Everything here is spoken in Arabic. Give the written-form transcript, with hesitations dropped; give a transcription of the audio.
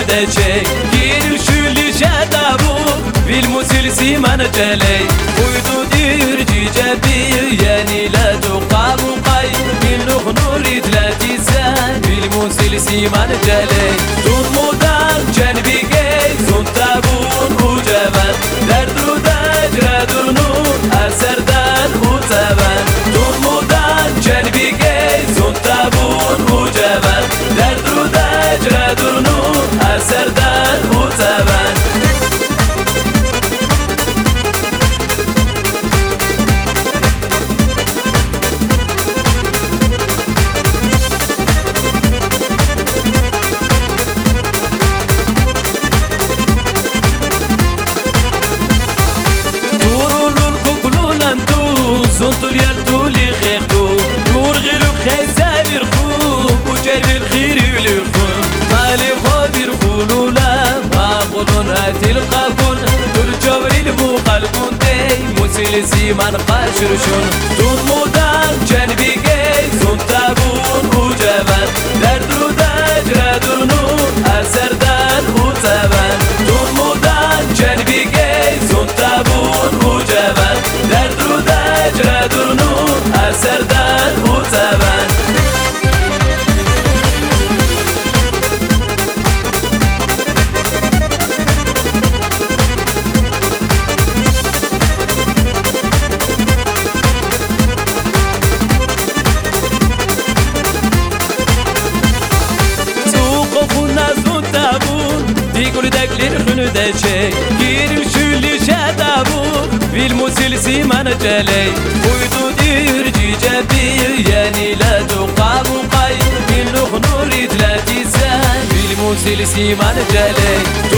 خندشي كير شولي شادابو بالمسلسي من جلي ويدو دير جيجابي يعني لا تقام قاي بالنخ نوري ثلاثي سان بالمسلسي من جلي دون مودان جنبي جاي زون تابون وجبان دردو دجرة درنو أسردان وتابان دون مودان جنبي جاي زون تابون وجبان دردو دجرة درنو أسردان وتابان زنتو ليالتو لي خيرتو نور غيرو خيزان يرخوب وجايب الخير يلخون مالي خود يرخون لا ما خذون هاتي القابون ترجو يلبو قلبون دي مسلسي من قاشرشون دون مودان جنبي جاي زون تابون وجبان دردو دجرة درنو أسردان وتابان دون مودان جنبي جاي زون تابون وجبان دردو دجرة درنو أسردان وتابان يقول داك للخنو داشي كير شولي شادابو بالمسلسي من جالي ويدو دير جيجابي يعني لا تقام قاي بالنخ نوري ثلاثي سان بالمسلسي من جالي